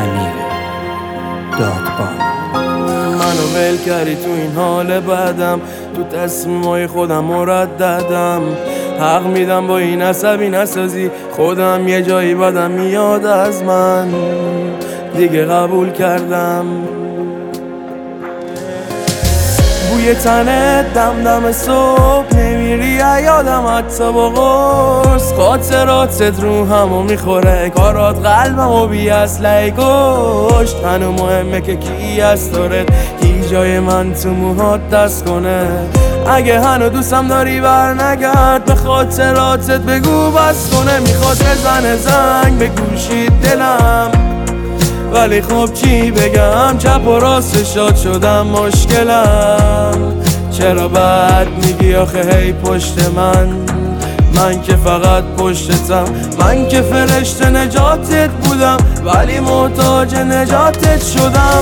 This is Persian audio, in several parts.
امیر دادبان. منو ول کردی تو این حال بعدم، تو تصمیمای خودم مرددم. حق میدم با این عصبی نسازی، خودم یه جایی بدم میاد از من، دیگه قبول کردم. بوی تنت دم صبح نمیری یادم حتی با قرص، خاطراتت رو همو میخوره، کارات قلبمو بی اسلحه کشت. هنو مهمه که کی از دارت، کی جای من تو موهات دست کنه. اگه هنو دوستم داری بر نگرد، به خاطراتت بگو بس کنه. میخواد بزنه زنگ به گوشی دلم، ولی خب چی بگم، چپ و راست شاد شدم مشکلم. چرا بعد میگی آخه هی پشت من که فقط پشتتم. من که فرشته نجاتت بودم، ولی محتاج نجاتت شدم.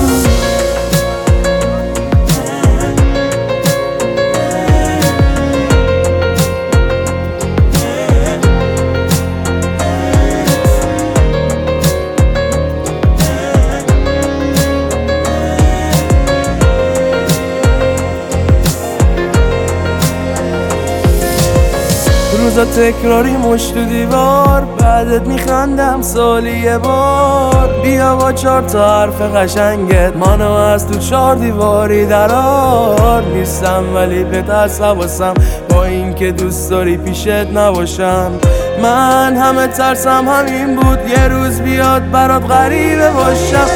روزا تکراری مشت تو دیوار، بعدت میخندم سالی یه بار. بیا با 4 تا حرف قشنگت منو از تو 4 دیواری درار. نیستم ولی بهت حواسم، با این که دوست داری پیشت نباشم. من همه ترسم همین بود، یه روز بیاد برات غریبه باشم.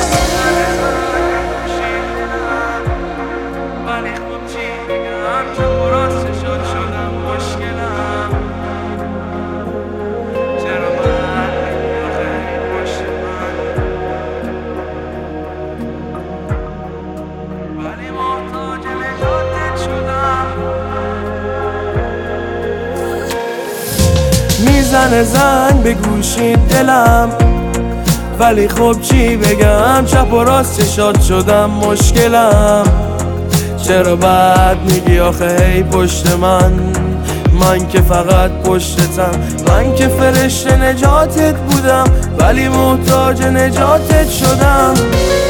میزنه زنگ به گوشی دلم، ولی خب چی بگم، چپ و راست شاد شدم مشکلم. چرا بعد میگی آخه هی پشت من که فقط پشتتم. من که فرشته نجاتت بودم، ولی محتاج نجاتت شدم.